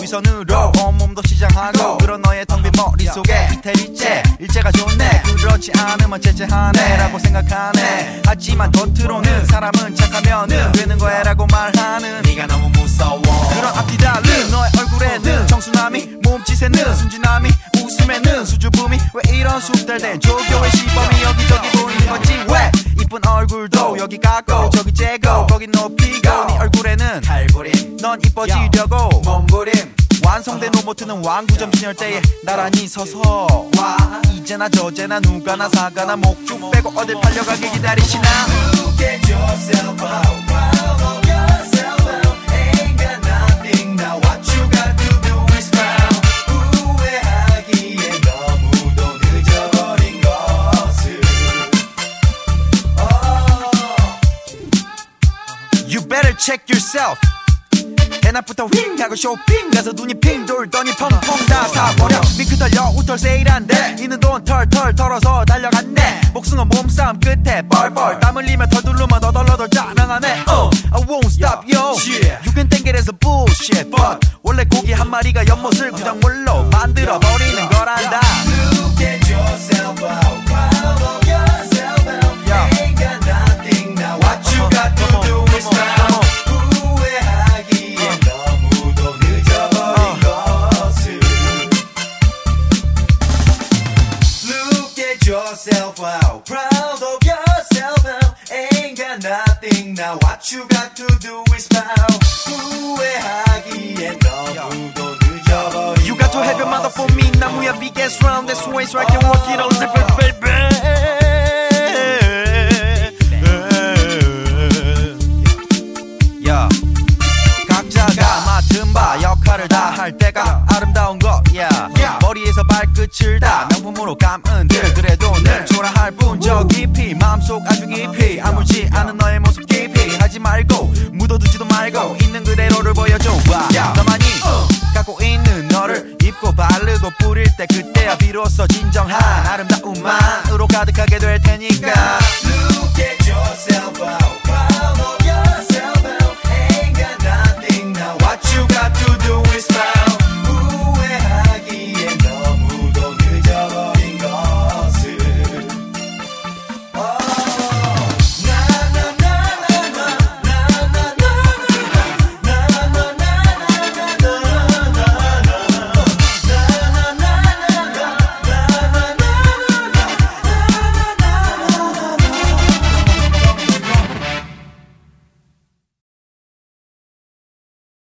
시선으로 온몸도 시장하고 그런 너의 텅 빈 머릿속에 이태리째 일제가 좋네 그렇지 않으면 째째하네 라고 생각하네 하지만 겉으로는 사람은 착하면은 되는 거야라고 말하는 네가 너무 무서워 그런 앞뒤 달린 너의 얼굴에는 청순함이 몸짓에는 순진함이 웃음에는 수줍음이 왜 이런 숙달된 조교의 시범이 여기저기 보이는 건지 왜 이쁜 얼굴도 여기 갖고 저기 째고 거기 높이고 네 얼굴에는 탈부림 넌 이뻐지려고 몸부림 완성된 로봇은 완구점 진열대에 나란히 서서 와 이제나 저제나 누가나 사가나 목축 빼고 어딜 팔려가길 기다리시나 Look at yourself out proud of yourself out Ain't got nothing now what you got to do is frown 후회하기에 너무도 늦어버린 것을 You better check yourself 대낮부터 윙 하고 쇼핑 가서 눈이 핑 돌더니 펑펑 다 사버려 미크 털려 우털 세일한데 이는 돈 털털 털어서 달려갔네 복숭아 몸싸움 끝에 뻘뻘 땀 흘리며 털 두르면 더덜더덜 짜증나네 I won't stop yo You can think it as a bullshit but 원래 고기 한 마리가 연못을 구정물로 만들어버리는 거란다 Look at yourself out proud of yourself out Ain't got nothing now what you got to do is now yourself out proud of yourself out ain't got nothing now what you got to do is bow 후회하기엔 너무도 늦어버린 You got to have your mother for me 나무야 biggest round that's why so I can walk it on the baby yeah. 각자가 맡은 바 역할을 다 할 때가 아름다운 거야 머리에서 발끝을 다 명품으로 감은 들 그래도 늘 초라할 뿐 저 깊이 마음속 아주 깊이 아물지 않은 너의 모습 깊이 하지 말고 묻어두지도 말고 있는 그대로를 보여줘 너만이 갖고 있는 너를 입고 바르고 뿌릴 때 그때야 비로소 진정한 아름다움만으로 가득하게 될 테니까